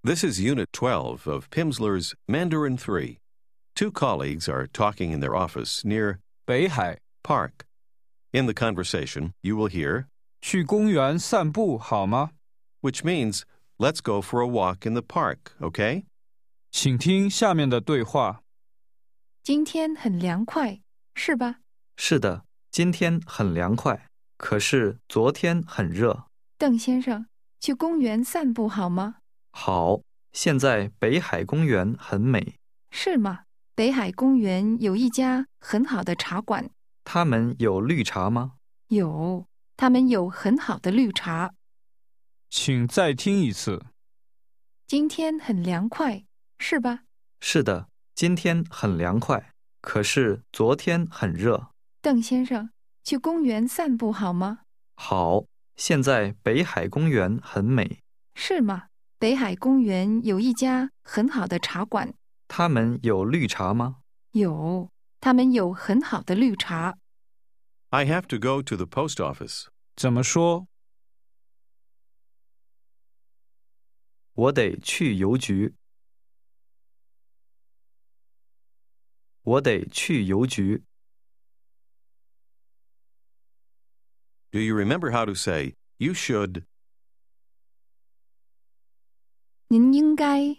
This is Unit 12 of Pimsleur's Mandarin 3. Two colleagues are talking in their office near 北海 Park. In the conversation, you will hear, 去公园散步好吗？ which means, let's go for a walk in the park, okay? 请听下面的对话。 今天很凉快，是吧？ 是的，今天很凉快，可是昨天很热。 邓先生，去公园散步好吗？ 好，现在北海公园很美。 是吗？北海公园有一家很好的茶馆。 他们有绿茶吗？ 有，他们有很好的绿茶。 请再听一次。 今天很凉快，是吧？ 是的，今天很凉快，可是昨天很热。 邓先生，去公园散步好吗？ 好，现在北海公园很美。 是吗？北海公园有一家很好的茶馆。 他们有绿茶吗？ 有，他们有很好的绿茶。 I have to go to the post office. 怎么说？ 我得去邮局。我得去邮局。 Do you remember how to say, you should? 您应该。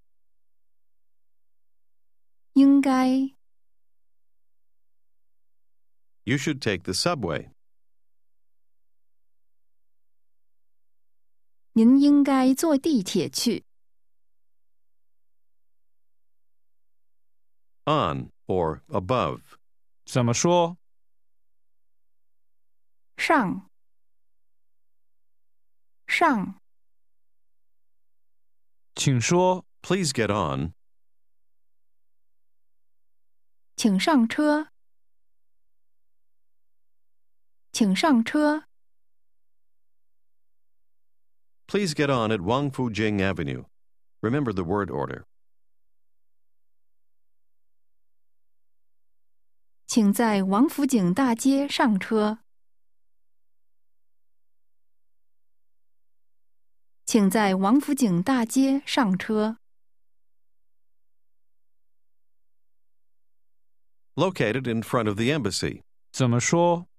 You should take the subway. 您应该坐地铁去。 On or above. 怎么说？ 上。 请说。 Please get on. 请上车。 Please get on at Wangfujing Avenue. Remember the word order. 请在王府井大街上车。请在王府井大街上车。 Located in front of the embassy. 怎么说？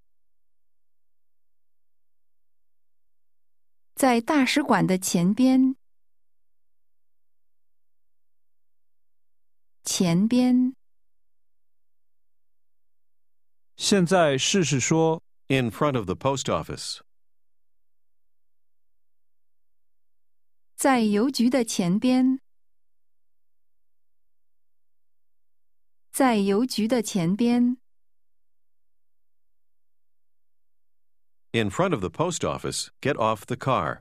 在大使馆的前边。 现在试试说。 In front of the post office. 在邮局的前边。在邮局的前边。 In front of the post office, get off the car.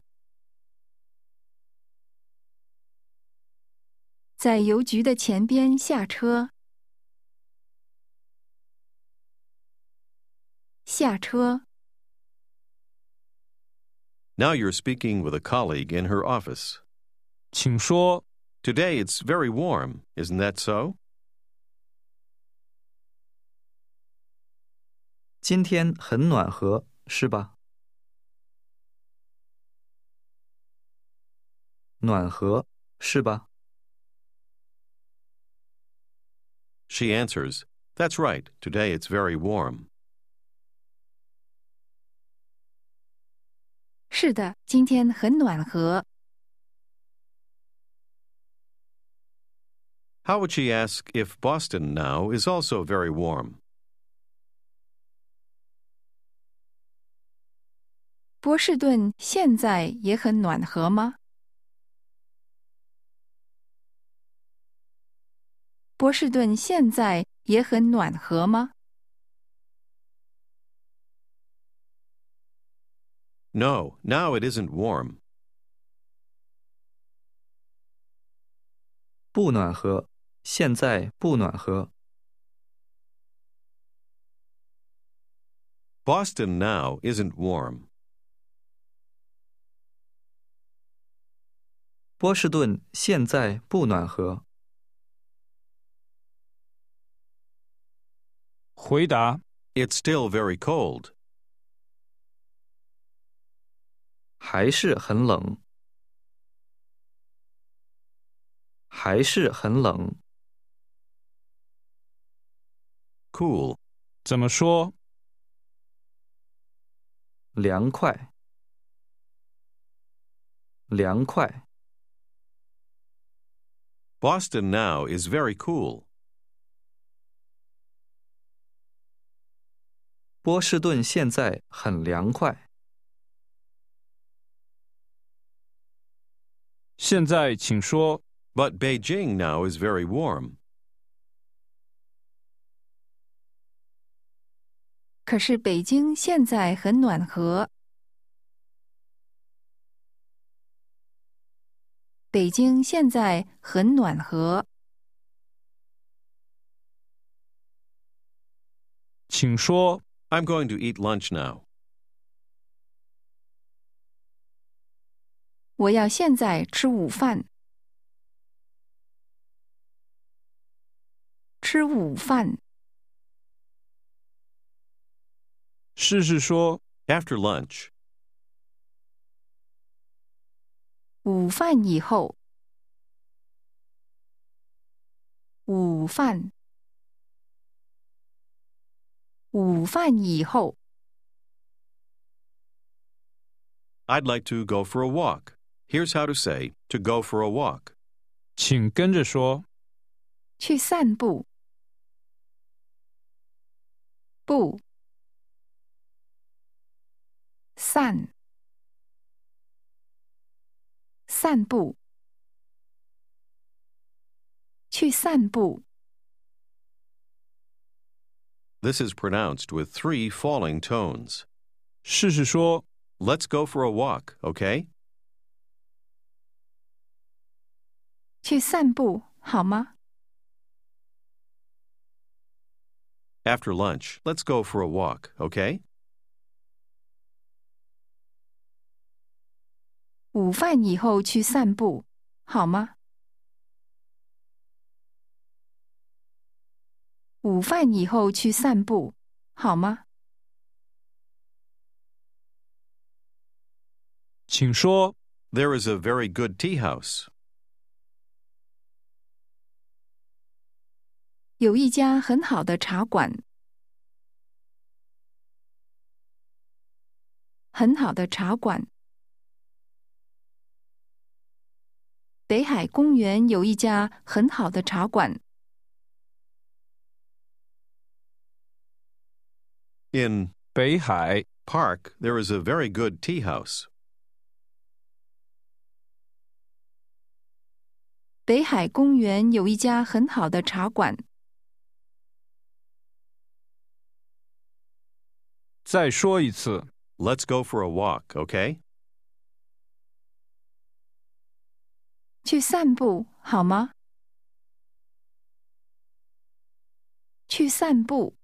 在邮局的前边下车。 Now you're speaking with a colleague in her office. 请说。 Today it's very warm, isn't that so? 今天很暖和，是吧？暖和，是吧？ She answers, That's right, today it's very warm. 是的，今天很暖和。 How would she ask if Boston now is also very warm? 波士顿现在也很暖和吗？波士顿现在也很暖和吗？ No, now it isn't warm. 不暖和，现在不暖和。 Boston now isn't warm. 波士顿现在不暖和。 回答。 It's still very cold. 还是很冷。 还是很冷。 Cool. 怎么说？ 凉快，凉快。 Boston now is very cool. 波士顿现在很凉快。 现在请说。 But Beijing now is very warm. 可是北京现在很暖和。北京现在很暖和。 请说。 I'm going to eat lunch now. 我要现在吃午饭。吃午饭。 试试说。 After lunch. 午饭以后。午饭。午饭以后。 I'd like to go for a walk. Here's how to say to go for a walk. 请跟着说。 去散步。步。散。散步。去散步。 This is pronounced with 3 falling tones. 试试说。 Let's go for a walk, okay? 去散步好吗？ After lunch, let's go for a walk, okay? 午饭以后去散步好吗？午饭以后去散步好吗？ 请说。 There is a very good tea house. 有一家很好的茶馆。很好的茶馆。北海公园有一家很好的茶馆。 In 北海。 Park, there is a very good tea house. 北海公园有一家很好的茶馆。 再说一次。 Let's go for a walk, okay? 去散步好吗？去散步。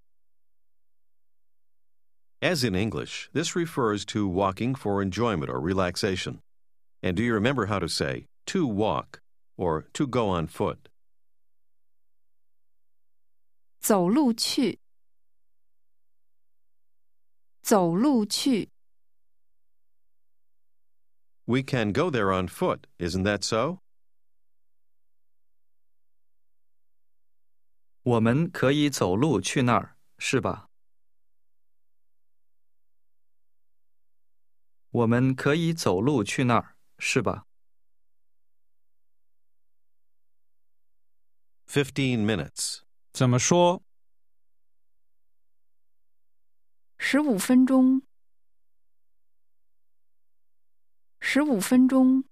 As in English, this refers to walking for enjoyment or relaxation. And do you remember how to say to walk or to go on foot? 走路去。走路去。 We can go there on foot, isn't that so? 我们可以走路去那儿，是吧？我们可以走路去那儿，是吧？ 15 minutes. 怎么说？ 15分钟。15分钟。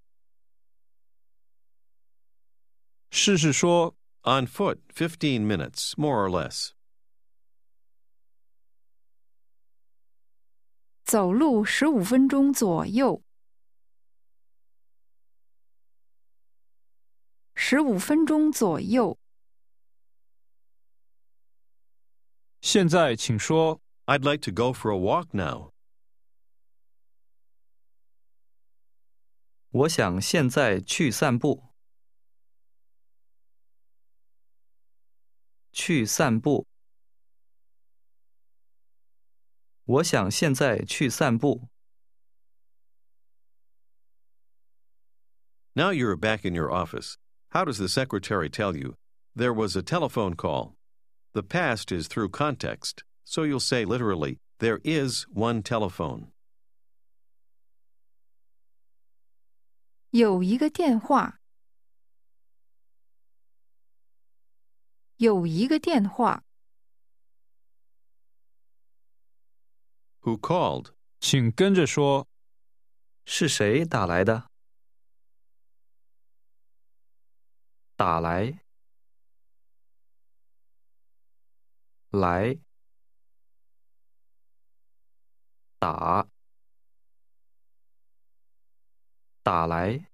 试试说。 On foot, 15 minutes, more or less. 走路15分钟左右。15分钟左右。 现在请说。 I'd like to go for a walk now. 我想现在去散步。去散步。我想现在去散步。 Now you're back in your office. How does the secretary tell you, there was a telephone call? The past is through context, so you'll say literally, there is one telephone. 有一个电话。有一个电话。 Who called? 请跟着说。 是谁打来的？打来，来，打，打来，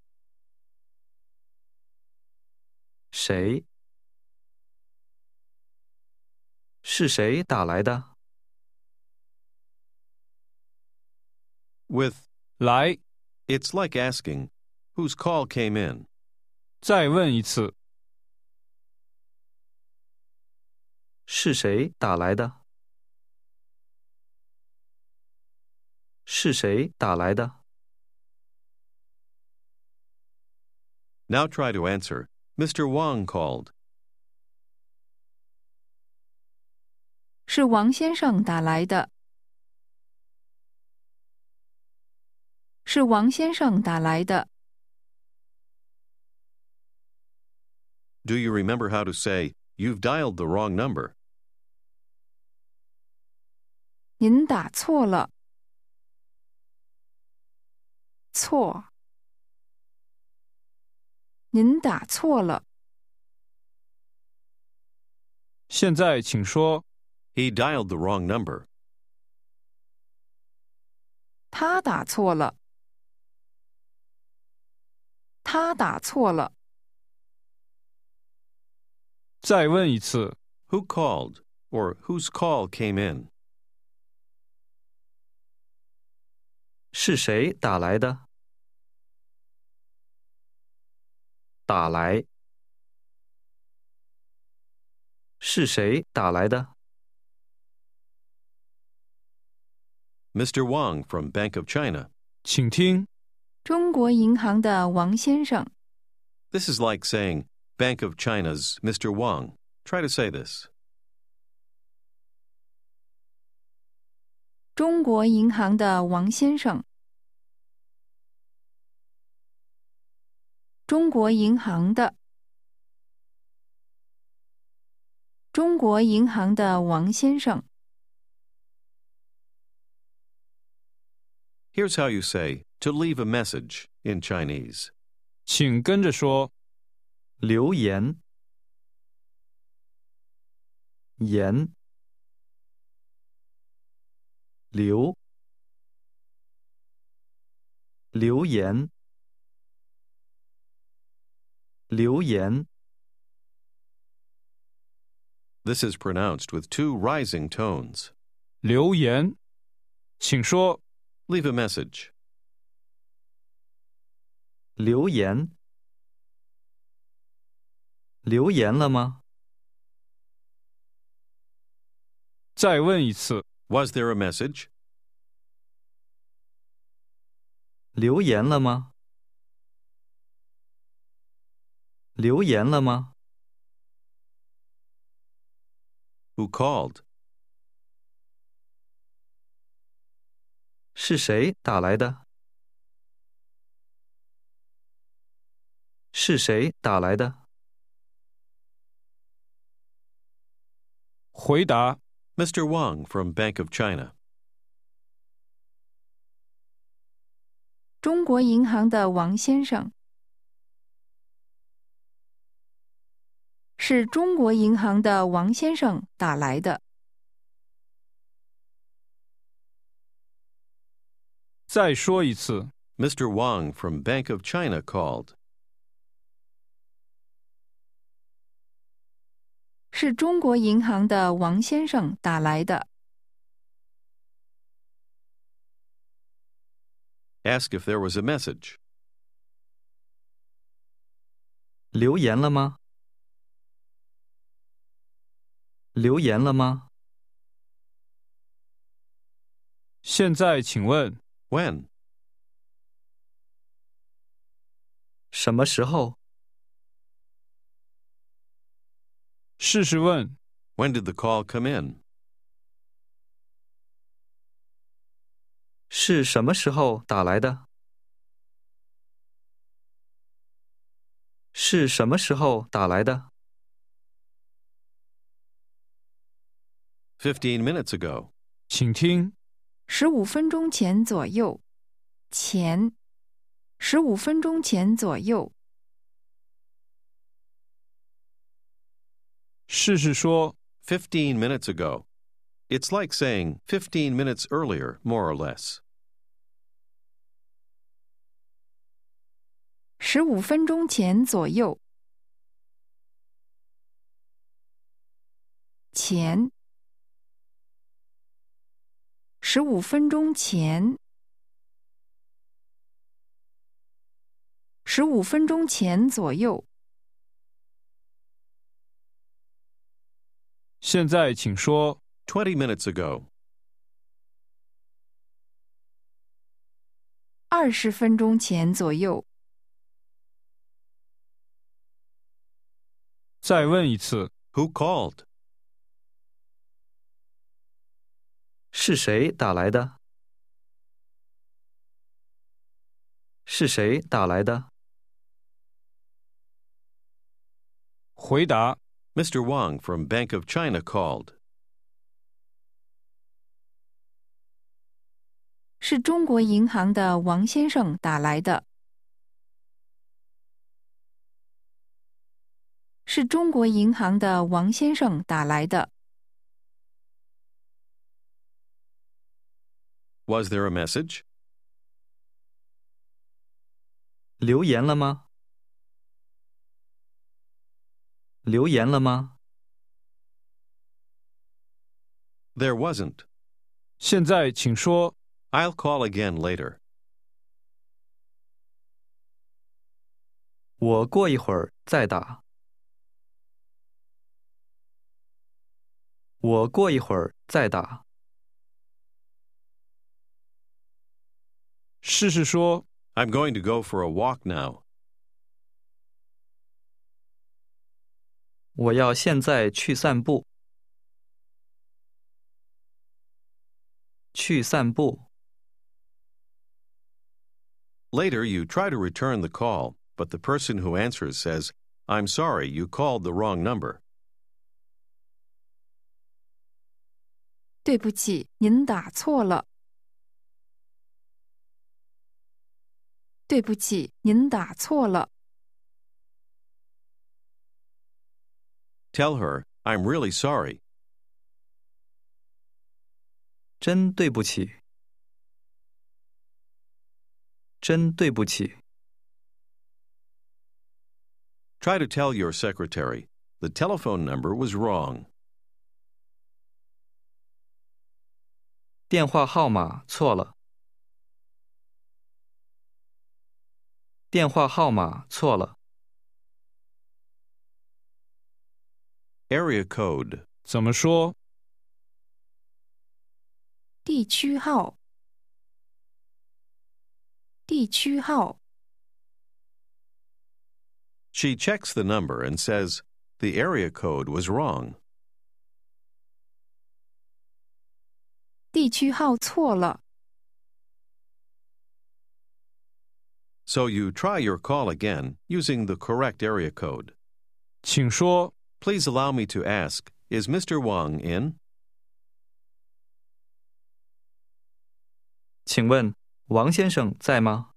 谁？是谁打来的？ With 来， it's like asking, whose call came in? 再问一次。 是谁打来的？是谁打来的？ Now try to answer. Mr. Wang called. 是王先生打来的。是王先生打来的。 Do you remember how to say, you've dialed the wrong number? 您打错了。错。您打错了。 现在请说。 He dialed the wrong number. 他打错了。他打错了。 再问一次。 Who called? Or whose call came in? 是谁打来的？打来。是谁打来的？ Mr. Wang from Bank of China. 请听。 中国银行的王先生。 This is like saying, Bank of China's Mr. Wang. Try to say this. 中国银行的王先生。中国银行的。中国银行的王先生。 Here's how you say, to leave a message in Chinese. 请跟着说。 留言，言，留，留言，留言。 This is pronounced with two rising tones. 留言。请说。 Leave a message. 留言，留言了吗？ 再问一次。 Was there a message? 留言了吗？留言了吗？ Who called? 是谁打来的？是谁打来的？ 回答。 Mr. Wang from Bank of China. 中国银行的王先生。是中国银行的王先生打来的。 再说一次。 Mr. Wang from Bank of China called. 是中国银行的王先生打来的。 Ask if there was a message. 留言了吗？留言了吗？ 现在请问。 When? 什么时候？ 试试问， When did the call come in? 是什么时候打来的？是什么时候打来的？ 15 minutes ago. 请听， 15分钟前左右，前，15分钟前左右， 试试说， 15 minutes ago. It's like saying 15 minutes earlier, more or less. 15分钟前左右，前，15分钟前，15分钟前左右， 现在请说， 20 minutes ago. 20分钟前左右， 再问一次， Who called? 是谁打来的？是谁打来的？ 回答， Mr. Wang from Bank of China called. 是中国银行的王先生打来的。是中国银行的王先生打来的。 Was there a message? 留言了吗？留言了吗？ There wasn't. 现在请说， I'll call again later. 我过一会儿再打。我过一会儿再打。 试试说， I'm going to go for a walk now. 我要现在去散步。去散步。 Later, you try to return the call, but the person who answers says, I'm sorry, you called the wrong number. 对不起，您打错了。对不起，您打错了。 Tell her, I'm really sorry. 真对不起。真对不起。 Try to tell your secretary, the telephone number was wrong. 电话号码错了。电话号码错了。 Area code. 怎么说？ 地区号。地区号。 She checks the number and says, the area code was wrong. 地区号错了。 So you try your call again using the correct area code. 请说， Please allow me to ask, is Mr. Wang in? 请问王先生在吗？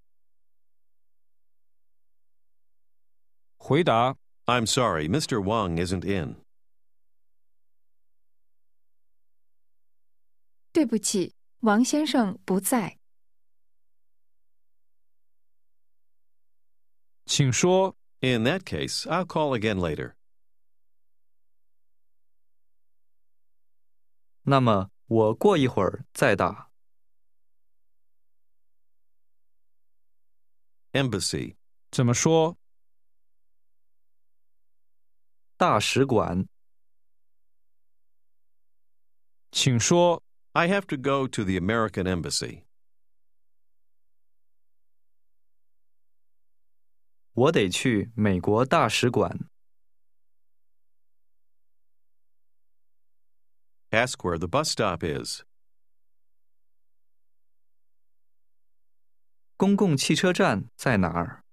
回答， I'm sorry, Mr. Wang isn't in. 对不起，王先生不在。 请说， In that case, I'll call again later. 那么我过一会儿再打。 Embassy. 怎么说？ 大使馆。 请说， I have to go to the American Embassy. 我得去美国大使馆。 Ask where the bus stop is. 公共汽车站在哪儿？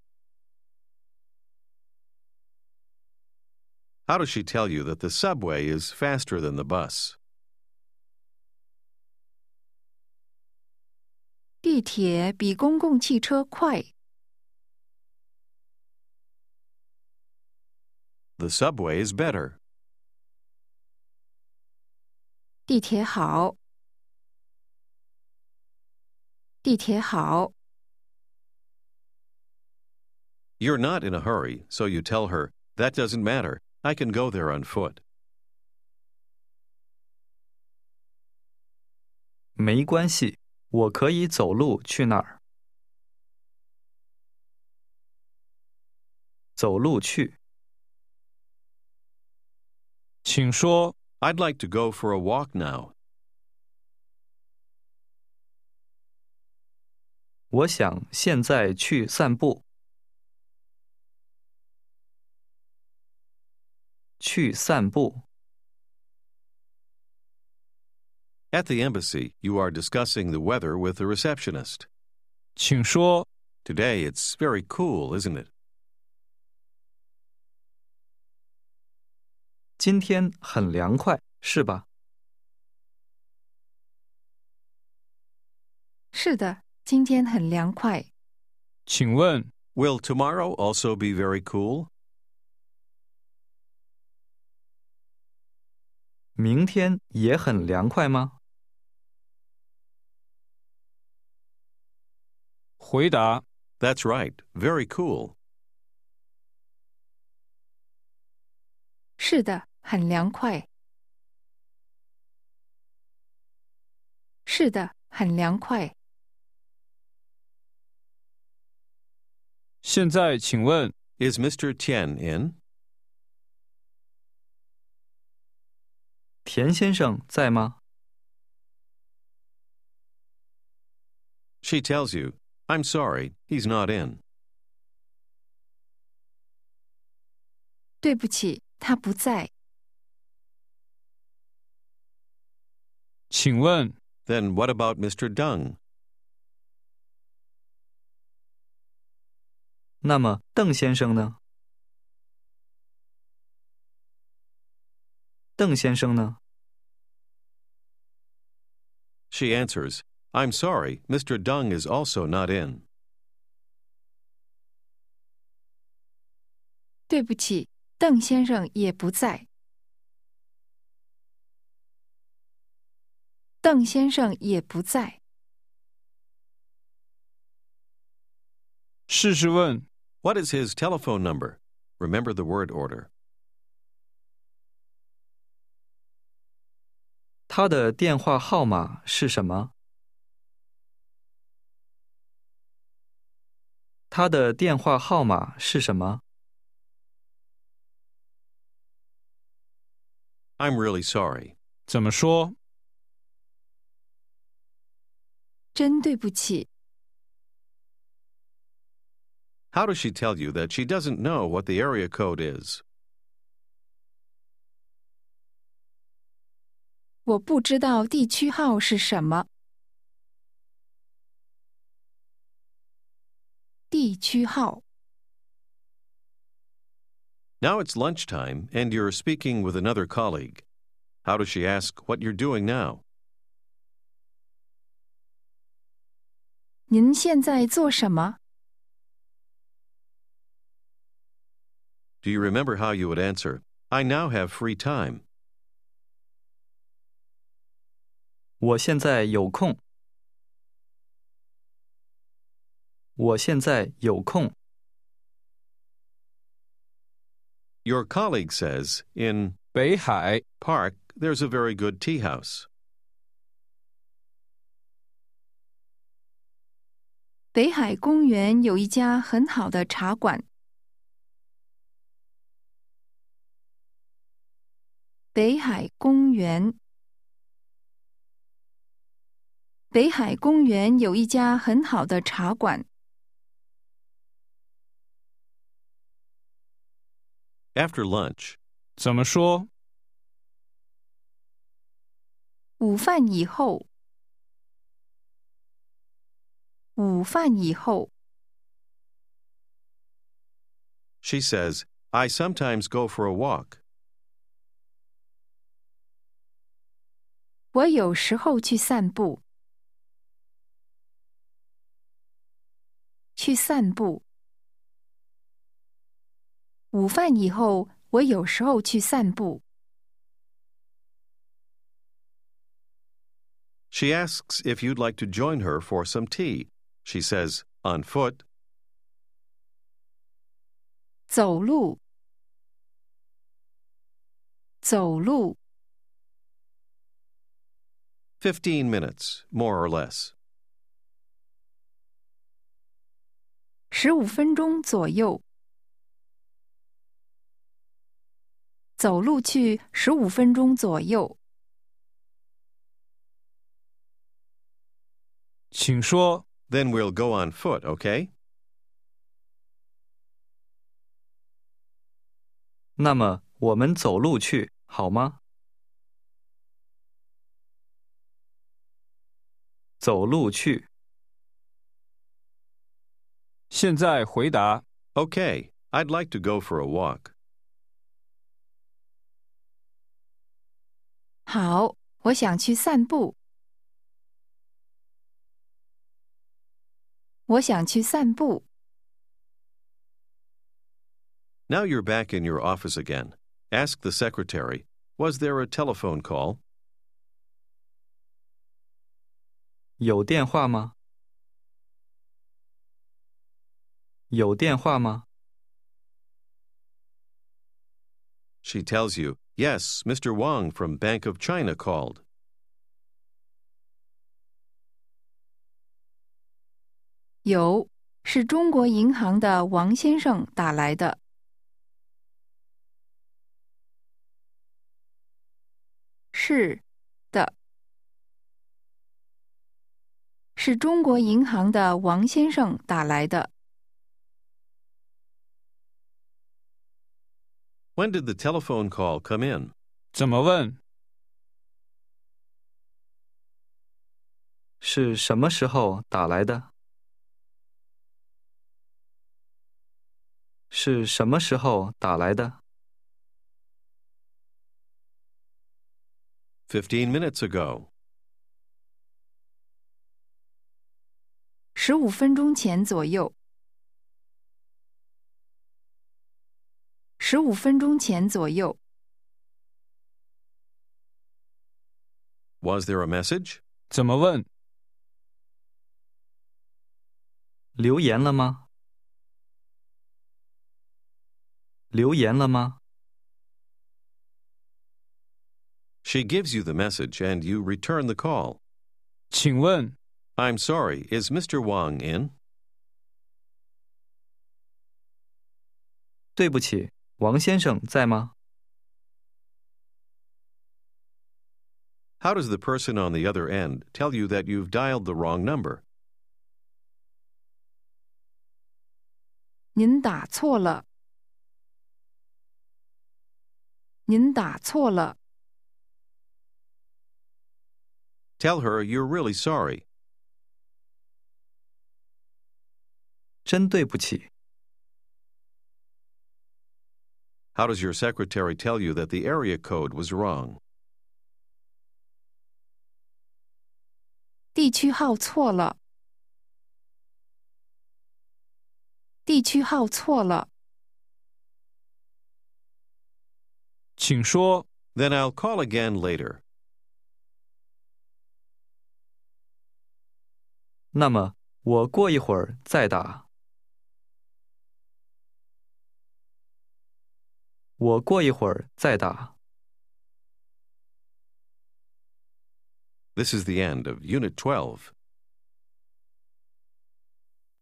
How does she tell you that the subway is faster than the bus? 地铁比公共汽车快。 The subway is better. 地铁好。地铁好。 You're not in a hurry, so you tell her, that doesn't matter. I can go there on foot. 没关系，我可以走路去那儿。走路去。 请说 I'd like to go for a walk now. 我想现在去散步。去散步。 At the embassy, you are discussing the weather with the receptionist. 请说 Today it's very cool, isn't it? 今天很凉快，是吧？ 是的，今天很凉快。 请问 Will tomorrow also be very cool? 明天也很凉快吗？ 回答 That's right, very cool. 是的，很凉快。是的，很凉快。 现在请问 Is Mr. Tian in? 田先生在吗？ She tells you, I'm sorry, he's not in. 对不起，他不在。 请问 Then what about Mr. Deng? 那么邓先生呢？邓先生呢？ She answers, I'm sorry, Mr. Deng is also not in. 对不起，邓先生也不在。邓先生也不在。 试试问 What is his telephone number? Remember the word order. 他的电话号码是什么？他的电话号码是什么？ I'm really sorry. 怎么说？ 真对不起。 How does she tell you that she doesn't know what the area code is? 我不知道地区号是什么。地区号。 Now it's lunchtime, and you're speaking with another colleague. How does she ask what you're doing now? 您现在做什么？ Do you remember how you would answer, I now have free time? 我现在有空。我现在有空。 Your colleague says, in 北海 Park, there's a very good tea house. 北海公园有一家很好的茶馆。北海公园。北海公园有一家很好的茶馆。 After lunch, 怎么说？ 午饭以后，午饭以后。 She says, I sometimes go for a walk. 我有时候去散步。去散步。午饭以后，我有时候去散步。 She asks if you'd like to join her for some tea. She says, on foot. 走路。走路。 15 minutes, more or less. 15分钟左右。走路去15分钟左右。 请说。 Then we'll go on foot, okay? 那么我们走路去，好吗？走路去。 现在回答。 Okay, I'd like to go for a walk. 好，我想去散步。我想去散步。 Now you're back in your office again. Ask the secretary, was there a telephone call? 有电话吗？有电话吗？ She tells you, yes, Mr. Wang from Bank of China called. 有，是中国银行的王先生打来的。是的，是中国银行的王先生打来的。 When did the telephone call come in? 怎么问？ 是什么时候打来的？是什么时候打来的？ 15 minutes ago. 15分钟前左右。15分钟前左右。 Was there a message? 怎么问？ 留言了吗？留言了吗？ She gives you the message and you return the call. 请问 I'm sorry, is Mr. Wang in? 对不起，王先生在吗？ How does the person on the other end tell you that you've dialed the wrong number? 您打错了。您打错了。 Tell her you're really sorry. 真对不起。 How does your secretary tell you that the area code was wrong? 地区号错了。地区号错了。 请说。 Then I'll call again later. 那么我过一会儿再打。我过一会儿再打。 This is the end of Unit 12.